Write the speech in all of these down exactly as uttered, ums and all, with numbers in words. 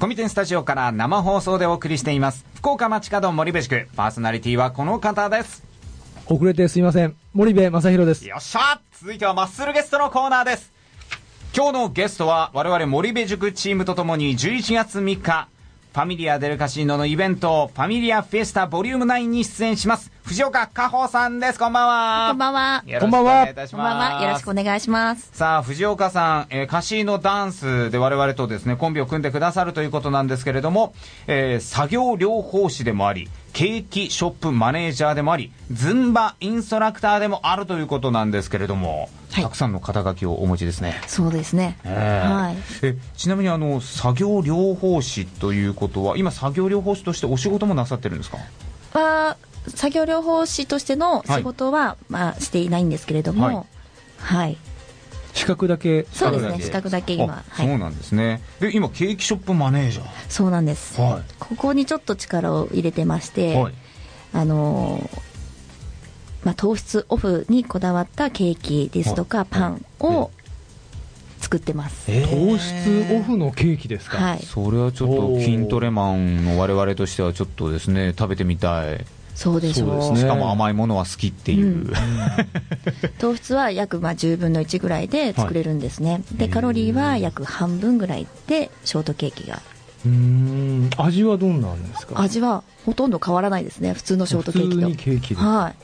コミテンスタジオから生放送でお送りしています福岡街角森部塾。パーソナリティはこの方です。 遅れてすいません、森部正弘です。 よっしゃ。続いてはマッスルゲストのコーナーです。今日のゲストは我々森部塾チームとともにじゅういちがつみっかファミリアデルカシーノのイベントファミリアフェスタボリュームナインに出演します藤岡果歩さんです。こんばんは。 こんばんは。 よろしくお願いいたします。 こんばんは。よろしくお願いします。 さあ藤岡さん、えー、カシーノダンスで我々とですねコンビを組んでくださるということなんですけれども、えー、作業療法士でもありケーキショップマネージャーでもありズンバインストラクターでもあるということなんですけれども、はい、たくさんの肩書きをお持ちですね。 そうですね、 えーはい、えちなみにあの作業療法士ということは今作業療法士としてお仕事もなさってるんですか？ は作業療法士としての仕事は、はいまあ、していないんですけれども、はいはい、 資格だけ。 そうですね、資格だけ今、 はい、そうなんですね。で今ケーキショップマネージャー。 そうなんです、はい、ここにちょっと力を入れてまして、はい、あのーまあ、糖質オフにこだわったケーキですとかパンを作ってます。 えー、糖質オフのケーキですか？ はい、 それはちょっと筋トレマンの我々としてはちょっとですね食べてみたい。 そうでしょう。そうですね、 しかも甘いものは好きっていう、うん、 糖質は約まあじゅうぶんのいちぐらいで作れるんですね、はい、でカロリーは約半分ぐらいでショートケーキが。 うーん味はどんなんですか？ 味はほとんど変わらないですね、普通のショートケーキと。 普通にケーキです、 はい、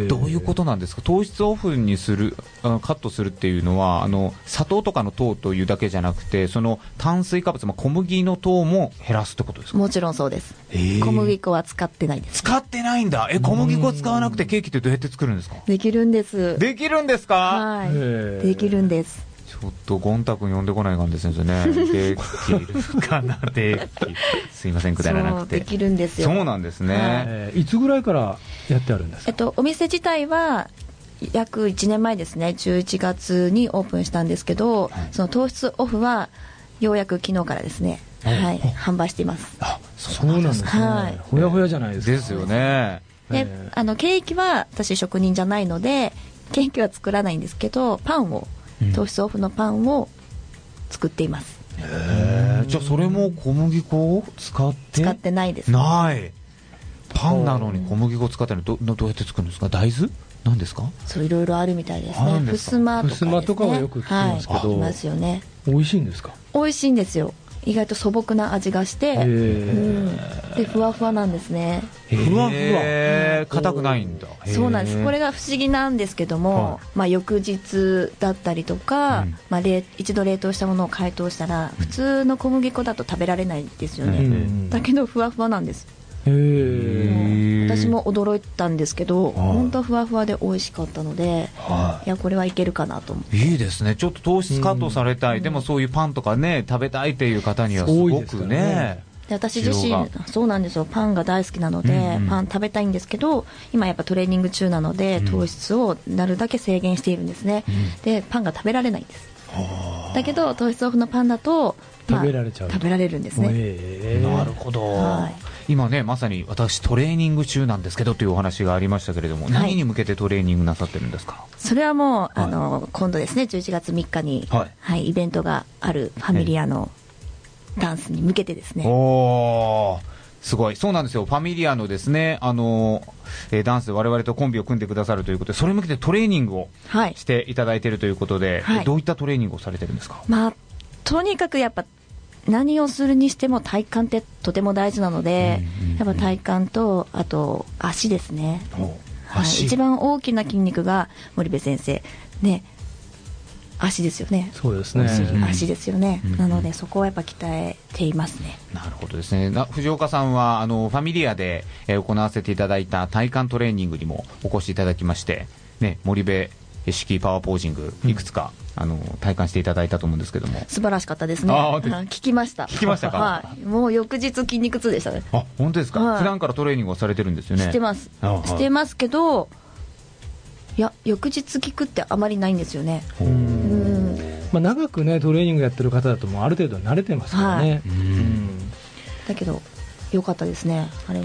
どういうことなんですか？糖質オフにするあのカットするっていうのはあの砂糖とかの糖というだけじゃなくてその炭水化物、まあ、小麦の糖も減らすってことですか？ もちろんそうです。小麦粉は使ってないです。 使ってないんだ。え小麦粉使わなくてケーキってどうやって作るんですか？ できるんです。 できるんですか？ はい、できるんです。 ちょっとゴン太君呼んでこないかんですよね。できるかなですいませんくだらなくて。 そうできるんですよ。 そうなんですね、はいえー、いつぐらいからやってあるんですか？ えっと、お店自体は約いちねんまえですね、じゅういちがつにオープンしたんですけど、はい、その糖質オフはようやく昨日からですね、はいはい、販売しています。 あ、そうなんですね、はい、ほやほやじゃないですか。 ですよね。 であのケーキは私職人じゃないのでケーキは作らないんですけどパンを糖質オフのパンを作っています。 へー、じゃあそれも小麦粉を使って使ってないです。 ないパンなのに小麦粉を使ってるの ど, どうやって作るんですか？大豆なんですか？ そういろいろあるみたいですね。ふすまとかですね。 ふすまとかはよく聞きますけど、 はい、聞きますよね。 美味しいんですか？ 美味しいんですよ。意外と素朴な味がして、うん、でふわふわなんですね。 ふわふわ硬くないんだ。 そうなんです。これが不思議なんですけども、はいまあ、翌日だったりとか、うんまあ、一度冷凍したものを解凍したら普通の小麦粉だと食べられないですよね、うん、だけどふわふわなんです。へー、私も驚いたんですけど、本当ふわふわで美味しかったので、はい、いやこれはいけるかなと思って。 いいですね。ちょっと糖質カットされたい、うん、でもそういうパンとかね食べたいっていう方にはすごく ね, ねで私自身そうなんですよ、パンが大好きなので、うんうん、パン食べたいんですけど今やっぱトレーニング中なので、うん、糖質をなるだけ制限しているんですね、うん、でパンが食べられないんです。だけど糖質オフのパンだと、まあ、 食べられちゃう、 食べられるんですね。 えー、なるほど、 はい、 今ねまさに私トレーニング中なんですけどというお話がありましたけれども、はい、何に向けてトレーニングなさってるんですか？ それはもう、はい、あの今度ですねじゅういちがつみっかに、はいはい、イベントがあるファミリアのダンスに向けてですね。 おー、すごい。そうなんですよ。ファミリアのですねあの、えー、ダンスで我々とコンビを組んでくださるということでそれに向けてトレーニングをしていただいているということで、はい、どういったトレーニングをされてるんですか？ まあ、とにかくやっぱ何をするにしても体幹ってとても大事なので、うんうんうん、やっぱ体幹とあと足ですね、はい、一番大きな筋肉が森部先生ね足ですよね。 そうですね、 足ですよね、うん、なのでそこをやっぱ鍛えていますね。 なるほどですね。な藤岡さんはあのファミリアで、えー、行わせていただいた体幹トレーニングにもお越しいただきまして、ね、森部式パワーポージングいくつか、うん、あの体感していただいたと思うんですけども素晴らしかったですね。あ聞きました聞きましたか、 はい、もう翌日筋肉痛でしたね。 あ本当ですか、はい、普段からトレーニングをされてるんですよね。 してますしてますけどいや翌日効くってあまりないんですよね。うん、 まあ、長くねトレーニングやってる方だともうある程度慣れてますからね、はい、うんだけど良かったですねあれは。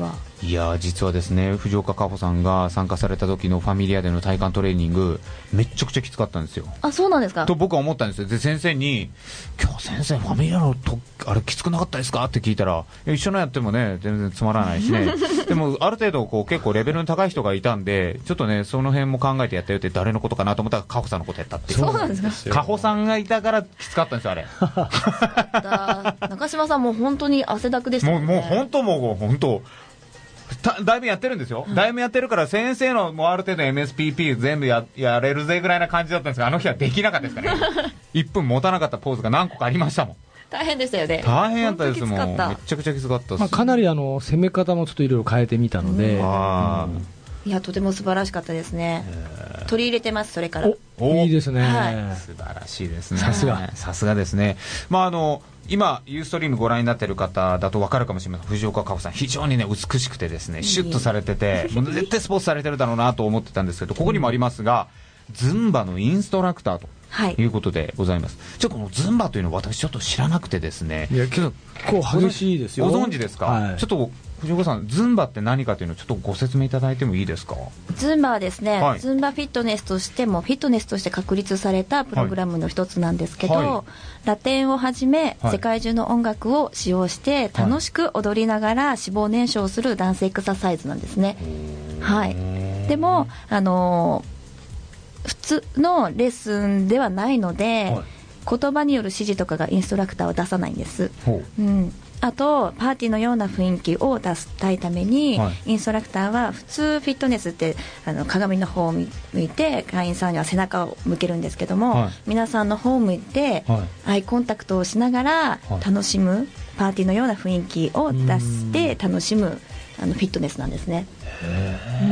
いや実はですね、藤岡果歩さんが参加された時のファミリアでの体幹トレーニングめっちゃくちゃきつかったんですよ。 あ、そうなんですか。 と僕は思ったんですよ。で先生に今日先生ファミリアのとあれきつくなかったですかって聞いたら、一緒のやってもね全然つまらないしねでもある程度こう結構レベルの高い人がいたんで、ちょっとねその辺も考えてやったよって、誰のことかなと思ったら果歩さんのことやったっていう。 そうなんですか。 果歩さんがいたからきつかったんですよあれだ中島さんも本当に汗だくでしたもんね。 もうもう本当もう本当だいぶやってるんですよ、だいぶやってるから先生のもうある程度 エムエスピーピー 全部 や, やれるぜぐらいな感じだったんですが、あの日はできなかったですからねいっぷん持たなかったポーズが何個かありましたもん。 大変でしたよね。 大変やったですもん。 本当きつかった。 めちゃくちゃきつかったです、 まあ、かなりあの攻め方もちょっといろいろ変えてみたので、 うんあいやとても素晴らしかったですね。取り入れてます。それからおいいですね、 はい素晴らしいですね。 さすがさすがですね。まああの今ユーストリームご覧になっている方だと分かるかもしれません。藤岡果歩さん非常にね美しくてですね、シュッとされてて、もう絶対スポーツされてるだろうなと思ってたんですけど、ここにもありますが、ズンバのインストラクターとはいいうことでございます。ちょっとこのズンバというのを私ちょっと知らなくてですね。 いや結構激しいですよ。 ご存知ですか、 はい、 ちょっと藤岡さん、ズンバって何かというのをちょっとご説明いただいてもいいですか。 ズンバはですね、 はい、 ズンバフィットネスとしてもフィットネスとして確立されたプログラムの一つなんですけど、 はいはい、 ラテンをはじめ、 はい、 世界中の音楽を使用して楽しく踊りながら脂肪燃焼するダンスエクササイズなんですね。はい、でもあのー、普通のレッスンではないので、はい、言葉による指示とかがインストラクターは出さないんです。うん、あとパーティーのような雰囲気を出したいために、はい、インストラクターは普通フィットネスってあの鏡の方を向いて会員さんには背中を向けるんですけども、はい、皆さんの方を向いて、はい、アイコンタクトをしながら楽しむ、はい、パーティーのような雰囲気を出して楽しむあのフィットネスなんですね。うん、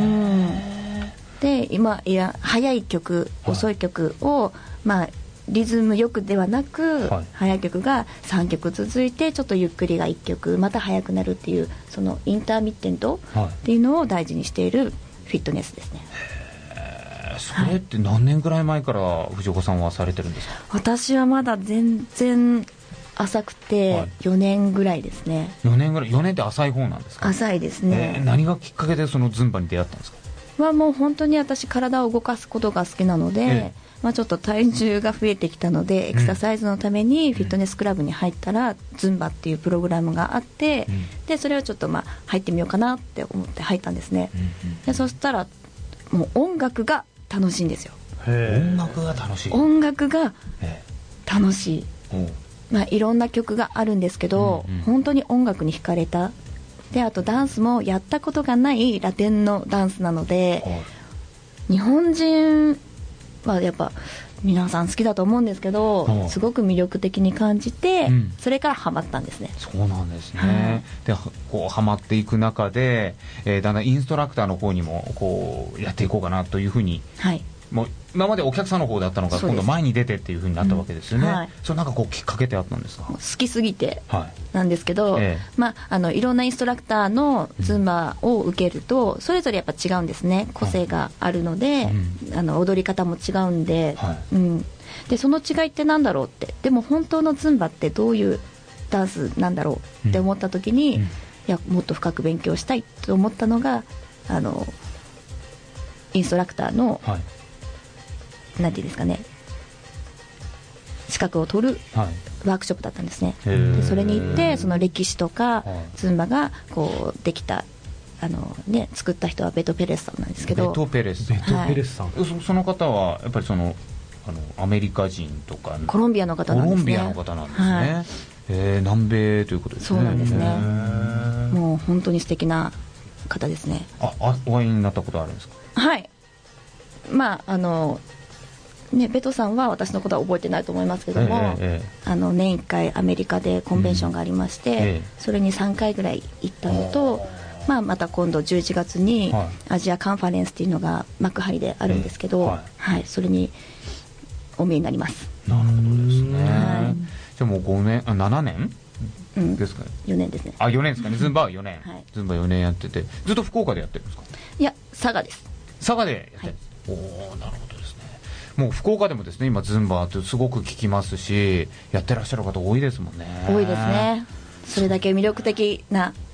で今いや速い曲、はい、遅い曲を、まあリズムよくではなく、はい、速い曲がさんきょく続いてちょっとゆっくりがいっきょくまた速くなるっていう、そのインターミッテントっていうのを大事にしているフィットネスですね。 へー、それって何年ぐらい前から藤岡さんはされてるんですか。 私はまだ全然浅くてよねんぐらいですね。 よねんぐらい。よねんって浅い方なんですか。 浅いですね、 えー、何がきっかけでそのズンバに出会ったんですか。 はもう本当に私体を動かすことが好きなので、えーまあ、ちょっと体重が増えてきたのでエクササイズのためにフィットネスクラブに入ったら、うん、ズンバっていうプログラムがあって、うん、でそれをちょっとまあ入ってみようかなって思って入ったんですね、うんうん、でそしたらもう音楽が楽しいんですよ。 音楽が楽しい。 音楽が楽しい、まあ、いろんな曲があるんですけど、うんうん、本当に音楽に惹かれた。であとダンスもやったことがないラテンのダンスなので、はい、日本人はやっぱ皆さん好きだと思うんですけど、うん、すごく魅力的に感じて、うん、それからハマったんですね。 そうなんですね、はい、でこうハマっていく中で、えー、だんだんインストラクターの方にもこうやっていこうかなというふうに、はい、もう今までお客さんの方だったのが今度前に出てっていうふうになったわけですよね、うんはい、それなんかこうきっかけってあったんですか。 好きすぎてなんですけど、はいええまあ、あのいろんなインストラクターのズンバを受けるとそれぞれやっぱ違うんですね。個性があるので、はい、あの踊り方も違うんで、はいうん、でその違いってなんだろうって、でも本当のズンバってどういうダンスなんだろうって思った時に、うんうん、いやもっと深く勉強したいと思ったのがあのインストラクターの、はいなんていうんですかね、資格を取るワークショップだったんですね、はい、でそれに行ってその歴史とかズンバがこうできたあの、ね、作った人はベト・ペレスさんなんですけど。 ベト・ペレス、ベト・ペレスさん、はい、そ, その方はやっぱりそのあのアメリカ人とかコロンビアの方なんですね。 コロンビアの方なんですね、はいえー、南米ということですね。 そうなんですね。もう本当に素敵な方ですね。 ああお会いになったことあるんですか。 はいまああのね、ベトさんは私のことは覚えてないと思いますけども、えええ、あの年いっかいアメリカでコンベンションがありまして、うんえ、それにさんかいぐらい行ったのと、まあ、また今度じゅういちがつにアジアカンファレンスっていうのが幕張であるんですけど、はいはい、それにお見えになります。 なるほどですね、はい、じゃあもうごねんあななねんうん、 ですかね。 よねんですね。 あよねんですかね。ズンバはよねん、はい、ズンバよねんやっててずっと福岡でやってるんですか。 いや佐賀です。 佐賀でやってる、はい、おおなるほどですね。もう福岡でもですね今ズンバってすごく聞きますしやってらっしゃる方多いですもんね。 多いですね。それだけ魅力的な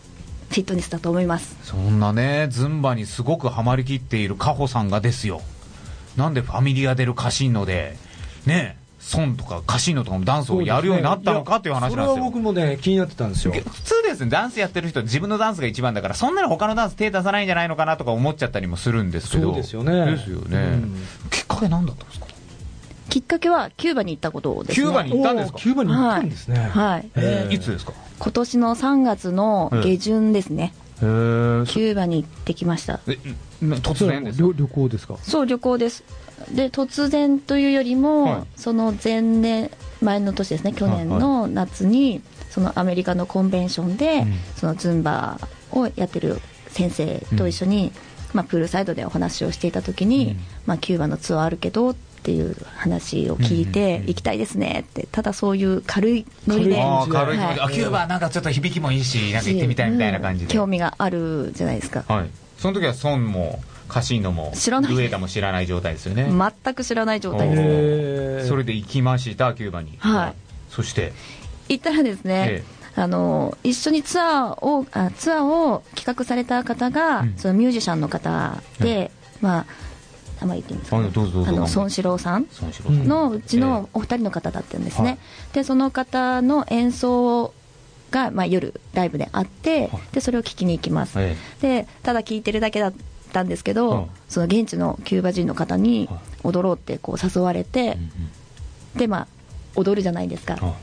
フィットネスだと思います。 そんなねズンバにすごくハマりきっているカホさんがですよ、なんでファミリアデルカシーノでねソンとかカシーノとかもダンスをやるようになったのかっていう話なんですよ。 それは僕もね気になってたんですよ。 普通ですね、ダンスやってる人自分のダンスが一番だからそんなに他のダンス手出さないんじゃないのかなとか思っちゃったりもするんですけど。 そうですよね。 ですよね、うん、きっかけ何だったんですか？ きっかけはキューバに行ったことですね。 キューバに行ったんですか？ キューバに行ったんですね。 はい、はい、 えー、いつですか？ 今年のさんがつの下旬ですね。 へー、 キューバに行ってきました。 え突然ですか？ 旅行ですか？ そう旅行です。で突然というよりも、 はい、 その前年前の年ですね、去年の夏に、はいはい、そのアメリカのコンベンションで、うん、そのズンバをやってる先生と一緒に、うん、まあ、プールサイドでお話をしていた時に、うん、まあ、キューバのツアーあるけどっていう話を聞いて、うん、行きたいですねって、ただそういう軽いノリで、 あ軽いノリで、はい、あキューバなんかちょっと響きもいいしなんか行ってみたいみたいな感じで、 うん、興味があるじゃないですか。 はい、その時はソンもカシーノもルエダも知らない状態ですよね。 全く知らない状態です。 それで行きましたキューバに。 はい、 そして行ったらですね、ええ、あの一緒にツアーをあツアーを企画された方が、うん、そのミュージシャンの方で、うん、まああまり言っていいんですか、ね、 どうぞどうぞ。 あの孫四郎さんのうちのお二人の方だったんですね、ええ、でその方の演奏が、まあ、夜ライブであって、はい、でそれを聞きに行きます、ええ、でただ聞いてるだけだったんですけど、うん、その現地のキューバ人の方に踊ろうってこう誘われて、はい、でまあ踊るじゃないですか、はい、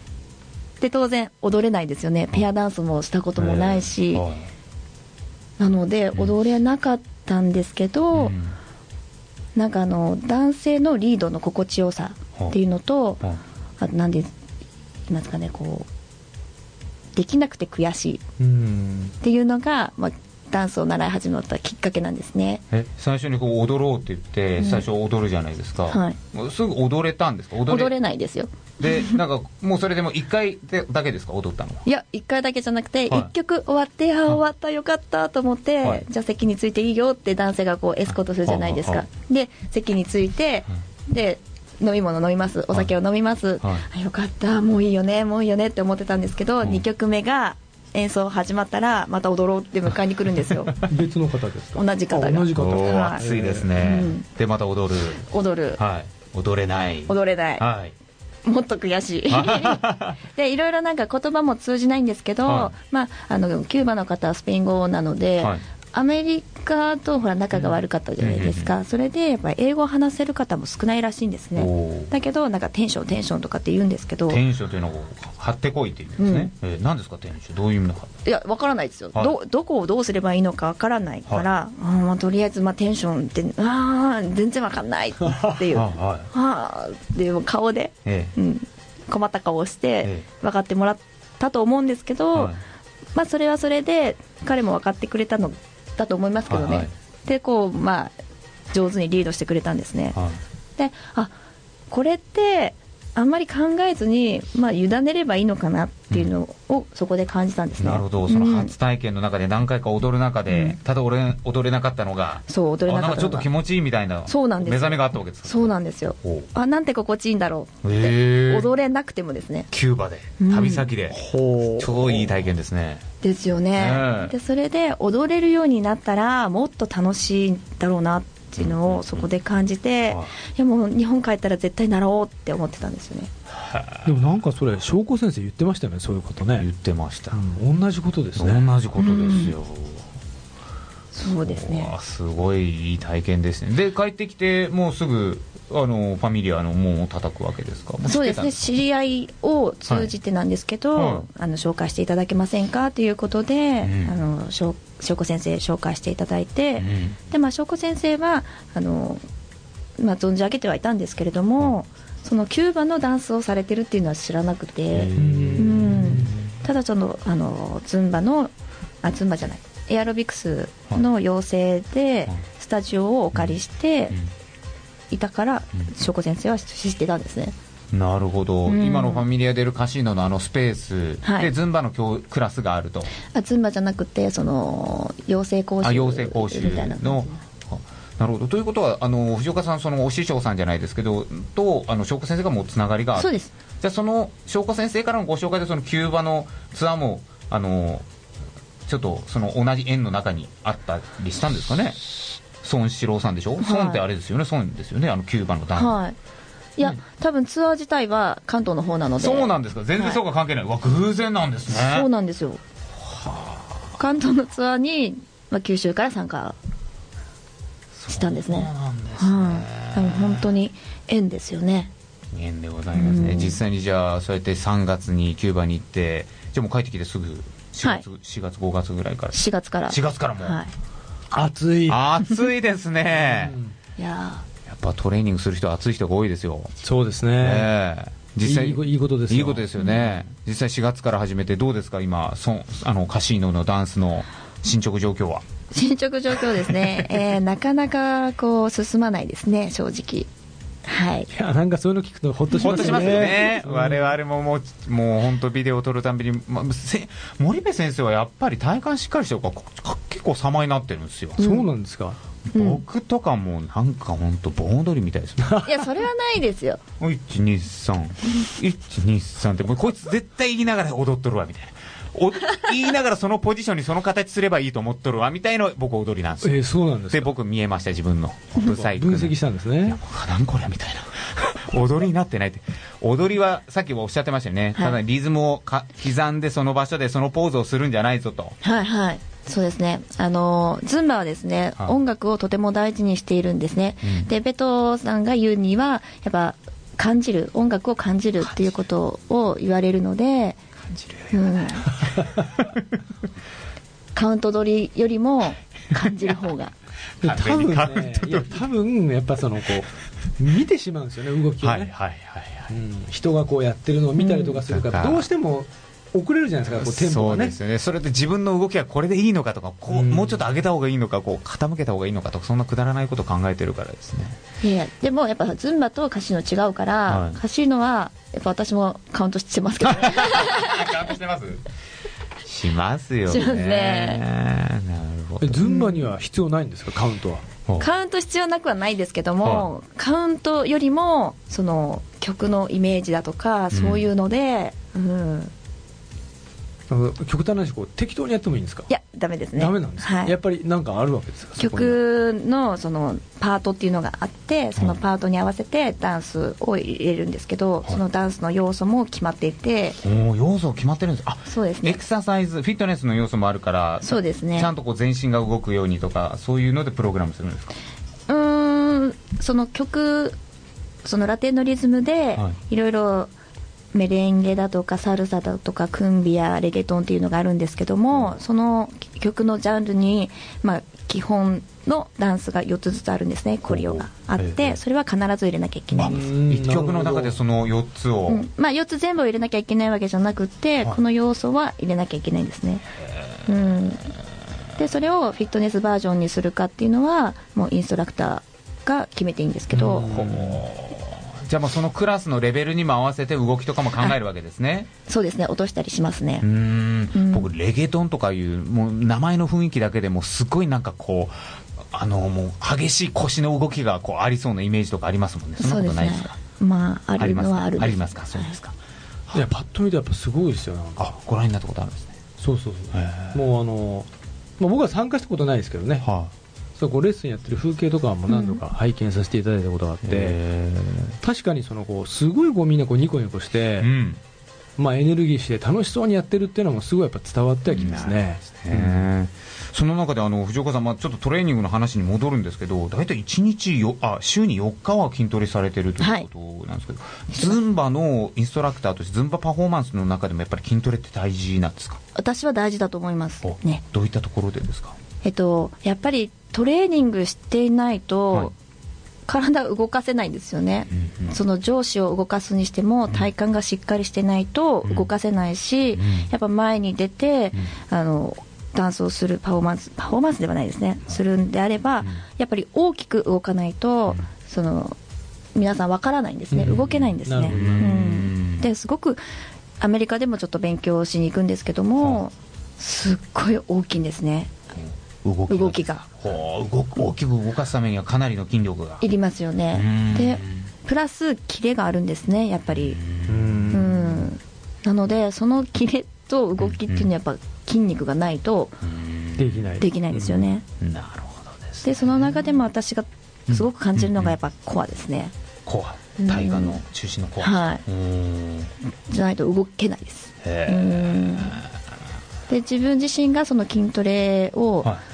で当然踊れないですよね。ペアダンスもしたこともないし、はい、なので踊れなかったんですけど、うん、なんかあの男性のリードの心地よさっていうのと、はい、あと何で言いますかね、こうできなくて悔しいっていうのが、まあダンスを習い始めたきっかけなんですね。 え最初にこう踊ろうって言って最初踊るじゃないですか、うん、はい、もうすぐ踊れたんですか？ 踊れ、 踊れないですよ。 でなんかもうそれでもいっかいだけですか踊ったのは？ いやいっかいだけじゃなくて、はい、いっきょく終わってあ終わったよかったと思って、はい、じゃあ席についていいよって男性がこうエスコートするじゃないですか、はい、で席について、はい、で飲み物飲みます、お酒を飲みます、はい、あよかったもういいよねもういいよねって思ってたんですけど、はい、にきょくめが演奏始まったらまた踊ろうって迎えに来るんですよ。 別の方ですか？ 同じ方が。 同じ方。 お熱いですね、うん、でまた踊る踊る、 はい、踊れない踊れない、はい、もっと悔しいでいろいろなんか言葉も通じないんですけど、はい、まあ、あのキューバの方はスペイン語なので、はい、アメリカとほら仲が悪かったじゃないですか、うん、それでやっぱり英語を話せる方も少ないらしいんですね。だけどなんかテンションテンションとかって言うんですけど、 テンションというのを張ってこいって言うんですね、うん、えー、何ですかテンション、どういう意味の？ いやわからないですよ、はい、ど, どこをどうすればいいのかわからないから、はい、あまあ、とりあえずまあテンションってあ全然わかんないっていうはあっていう顔で、ええ、うん、困った顔をして分かってもらったと思うんですけど、はい、まあ、それはそれで彼も分かってくれたのだと思いますけどね、はいはい、でこう、まあ、上手にリードしてくれたんですね、はい、であこれってあんまり考えずに、まあ、委ねればいいのかなっていうのをそこで感じたんですね、うん、 なるほど。その初体験の中で何回か踊る中で、うん、ただ俺踊れなかったのが、 そう踊れなかったのがなんかちょっと気持ちいいみたいなそうなんです目覚めがあったわけですか？ そうなんですよ。あなんて心地いいんだろうって踊れなくてもですね、 キューバで旅先で、うん、超いい体験ですね。 ですよね、えー、でそれで踊れるようになったらもっと楽しいんだろうなっていうのをそこで感じて、うんうん、いやもう日本帰ったら絶対習おうって思ってたんですよね。 でもなんかそれ翔子先生言ってましたよね、そういうことね。 言ってました、 うん、同じことですね。 同じことですよ、 うん、そうですね。 すごいいい体験ですね。で帰ってきてもうすぐあのファミリアの門を叩くわけですか？ そうですね、知り合いを通じてなんですけど、はいはい、あの紹介していただけませんかということで、うん、あの翔子先生紹介していただいて、うん、でまあ翔子先生はあの、まあ、存じ上げてはいたんですけれども、うん、そのキューバのダンスをされてるっていうのは知らなくて、うん、ただそのあのズンバのあズンバじゃないエアロビクスの養成でスタジオをお借りしていたから翔子先生は知ってたんですね。 なるほど、うん、今のファミリアデルカシーノのあのスペースで、はい、ズンバの教クラスがあると。 あズンバじゃなくてその養成講習あ養成講習のなるほど。ということはあの藤岡さんそのお師匠さんじゃないですけどとあの翔子先生がもうつながりがある。 そうです。 じゃあその翔子先生からのご紹介でそのキューバのツアーもあのちょっとその同じ園の中にあったりしたんですかね。孫四郎さんでしょ、はい、孫ってあれですよね、孫ですよね、あのキューバのダンス、 はい、いや、うん、多分ツアー自体は関東の方なので。 そうなんですか、全然そうか関係ない、はい、わ偶然なんですね。 そうなんですよ、はあ、関東のツアーに、まあ、九州から参加したんですね。 そうなんですね、 はい、本当に縁ですよね。 縁でございますね、うん、実際にじゃあそうやってさんがつにキューバに行って、じゃあもう帰ってきてすぐしがつ、はい、しがつごがつぐらいからしがつからしがつからもう、はい、 暑い暑いですね、 うん、いややっぱトレーニングする人は暑い人が多いですよ。 そうですね、 えー、実際いい、いいことですよ。 いいことですよね、うん、実際しがつから始めてどうですか今、そあのカシーノのダンスの進捗状況は。 進捗状況ですね、えー、なかなかこう進まないですね、正直。はい、いや、なんかそういうの聞くとほっとしますよね。 ほっとしますよね、うん、我々ももう、もう本当ビデオを撮るたびに、ま、森部先生はやっぱり体幹しっかりしてるから結構様になってるんですよ、 うん、そうなんですか。 僕とかもなんか本当盆踊りみたいですね。 いや、それはないですよ。 いちにさん いちにさんってもうこいつ絶対言いながら踊っとるわみたいな、お言いながらそのポジションにその形すればいいと思っとるわみたいな僕踊りなんですよ。 えー、そうなんですか。 で僕見えました、自分のブサイク分析したんですね。いや、 なんこれみたいな踊りになってないって。踊りはさっきもおっしゃってましたよね、はい、ただリズムをか刻んでその場所でそのポーズをするんじゃないぞと。 はいはい、そうですね、あのズンバはですね、はい、音楽をとても大事にしているんですね、うん、でベトさんが言うにはやっぱ感じる、音楽を感じるっていうことを言われるので、感じるよ、うん、カウント取りよりも感じる方が多分ね、いや多分やっぱそのこう見てしまうんですよね、動きをね、はいはいはいはい、うん、人がこうやってるのを見たりとかするから、うん、どうしても遅れるじゃないですか、こうテンポがね。そうですよね。それで自分の動きはこれでいいのかとか、こう、うん、もうちょっと上げた方がいいのか、こう傾けた方がいいのかとか、そんなくだらないことを考えてるからですね。 いやでもやっぱズンバとカシーノ違うから、はい、カシーノはやっぱ私もカウントしてますけどね。 カウントしてます？しますよね。 しますね。 なるほど。 ズンバには必要ないんですか、カウントは。 カウント必要なくはないですけども、はい、カウントよりもその曲のイメージだとかそういうので、うんうん極端な話、こう適当にやってもいいんですか？ いや、ダメですね。 ダメなんですか、はい、やっぱりなんかあるわけですか？ 曲のそのパートっていうのがあって、そのパートに合わせてダンスを入れるんですけど、はい、そのダンスの要素も決まっていて。 お要素決まってるんですか？あ、 そうですね。 エクササイズ、フィットネスの要素もあるから、 そうですね。 ちゃんとこう全身が動くようにとか、そういうのでプログラムするんですか？ うーん、その曲、そのラテンのリズムでいろいろメレンゲだとかサルサだとかクンビアレゲトンっていうのがあるんですけども、その曲のジャンルに、まあ、基本のダンスがよっつずつあるんですね、コリオがあって、それは必ず入れなきゃいけないんです。 いっきょくの中でそのよっつを、 うんまあ、よっつ全部を入れなきゃいけないわけじゃなくて、この要素は入れなきゃいけないんですね、うん、でそれをフィットネスバージョンにするかっていうのはもうインストラクターが決めていいんですけど、 じゃあもうそのクラスのレベルにも合わせて動きとかも考えるわけですね。 そうですね、落としたりしますね。 うーん、うん、僕レゲトンとかいうもう名前の雰囲気だけでもすごいなんかこうあのもう激しい腰の動きがこうありそうなイメージとかありますもんね。そんなことないですか？ そうですね、まああるのはあるんです。 ありますか？そうですか。 いやパッと見てやっぱすごいですよ。なんかあ、ご覧になったことあるんですね。 そうそうそう。もうあの、まあ、僕は参加したことないですけどね。はあそうこうレッスンやってる風景とかも何度か拝見させていただいたことがあって、うん、確かにそのこうすごいこうみんなこうニコニコして、うんまあ、エネルギーして楽しそうにやってるっていうのもすごいやっぱ伝わってはきますね。うん、 その中であの藤岡さん、まあ、ちょっとトレーニングの話に戻るんですけど、大体いちにちよあ週によっかは筋トレされてるということなんですけど、はい、ズンバのインストラクターとしてズンバパフォーマンスの中でもやっぱり筋トレって大事なんですか？ 私は大事だと思います、ね、 どういったところでですか？ えっと、やっぱりトレーニングしていないと、はい、体を動かせないんですよね、うんうん、その上肢を動かすにしても体幹がしっかりしてないと動かせないし、うんうん、やっぱ前に出て、うん、あのダンスをするパフォーマンスパフォーマンスではないですね、するんであれば、うん、やっぱり大きく動かないと、うん、その皆さんわからないんですね、うん、動けないんですね、うん、ですごくアメリカでもちょっと勉強しに行くんですけども、はい、すっごい大きいんですね、動きが、動きがほう動大きく動かすためにはかなりの筋力がいりますよね。でプラスキレがあるんですね、やっぱり。うんうんなのでそのキレと動きっていうのはやっぱ筋肉がないとできないできないですよね、 うん、なるほどですね。 でその中でも私がすごく感じるのがやっぱコアですね。 コア、体幹の中心のコア、 はい、じゃないと動けないです。うんで自分自身がその筋トレを、はい、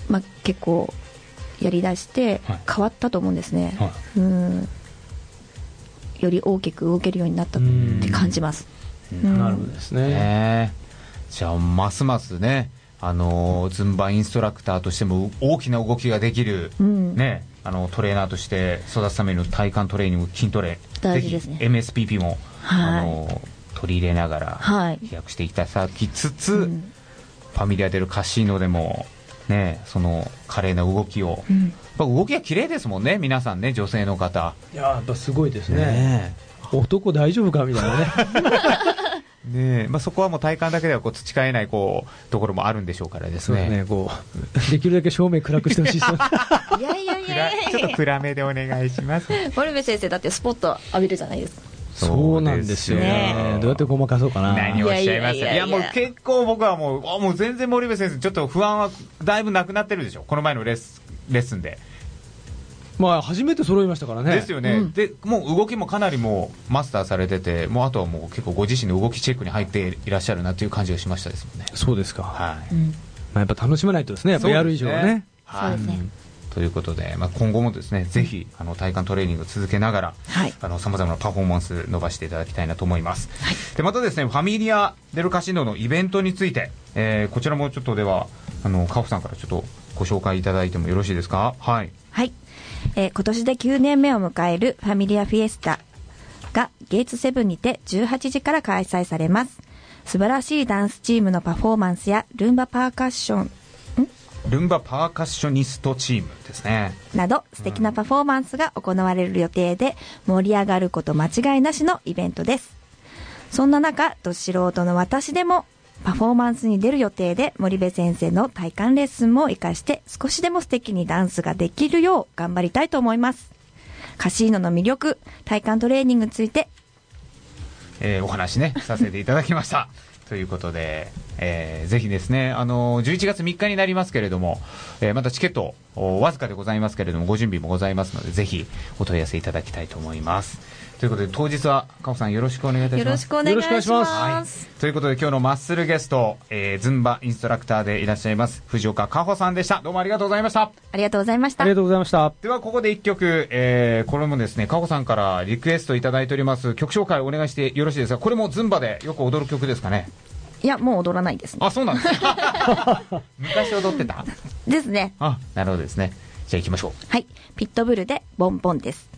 まあ、結構やりだして変わったと思うんですね、はい、うんより大きく動けるようになったって感じます。 なるほどですね。 じゃあますますね、あのズンバインストラクターとしても大きな動きができる、うん、ね、あのトレーナーとして育つための体幹トレーニング、筋トレ大事ですね。 ぜひ エムエスピーピー も、はい、あの取り入れながら飛躍していただきつつ、はい、うん、ファミリアデルカシーノでもね、その華麗な動きを、うん、やっぱ動きが綺麗ですもんね、皆さんね、女性の方。 いややっぱすごいですね。ね、男大丈夫かみたいなね。 ね、まあ、そこはもう体感だけではこう培えないこうところもあるんでしょうからですね。 そうですね、こうできるだけ照明暗くしてほしいです。 いやいやいやいや、 ちょっと暗めでお願いします。 森部先生だってスポット浴びるじゃないですか。 そうなんですよね。どうやってごまかそうかな。 何をおっしゃいますか。いやもう結構僕はもうもう全然森部先生ちょっと不安はだいぶなくなってるでしょ、この前のレッスンレッスンで。 まあ初めて揃いましたからね。 ですよね、うん、でもう動きもかなりもうマスターされてて、もうあとはもう結構ご自身の動きチェックに入っていらっしゃるなという感じがしましたですもんね。 そうですか。 はい、 うん、まあ、やっぱ楽しまないとですね、やっぱやる以上はね。 そうですね。 ということで、まあ、今後もですね、ぜひあの体幹トレーニングを続けながら、はい、あの様々なパフォーマンス伸ばしていただきたいなと思います。はい、でまたですね、ファミリアデルカシノのイベントについて、えー、こちらもちょっとではあのカホさんからちょっとご紹介いただいてもよろしいですか。はい。 はい。えー、今年できゅうねんめを迎えるファミリアフィエスタがゲイツセブンにてじゅうはちじから開催されます。素晴らしいダンスチームのパフォーマンスやルンバパーカッションルンバパーカッショニストチームですねなど素敵なパフォーマンスが行われる予定で、盛り上がること間違いなしのイベントです。そんな中、ど素人の私でもパフォーマンスに出る予定で、森部先生の体幹レッスンも活かして少しでも素敵にダンスができるよう頑張りたいと思います。カシーノの魅力、体幹トレーニングについて、 えー、お話ねさせていただきましたということで、えー、ぜひですね、あのじゅういちがつみっかになりますけれども、えー、またチケットわずかでございますけれども、ご準備もございますので、ぜひお問い合わせいただきたいと思います。ということで、当日はカホさんよろしくお願いいたします。 よろしくお願いします。はい、 ということで、今日のマッスルゲスト、えー、ズンバインストラクターでいらっしゃいます藤岡カホさんでした。どうもありがとうございました。 ありがとうございました。 ありがとうございました。 ではここで一曲、えー、これもですね、カホさんからリクエストいただいております曲紹介をお願いしてよろしいですか。これもズンバでよく踊る曲ですかね。 いや、もう踊らないですね。 あ、そうなんですか。昔踊ってたですね。 あ、なるほどですね。じゃあ行きましょう。 はい、ピットブルでボンボンです。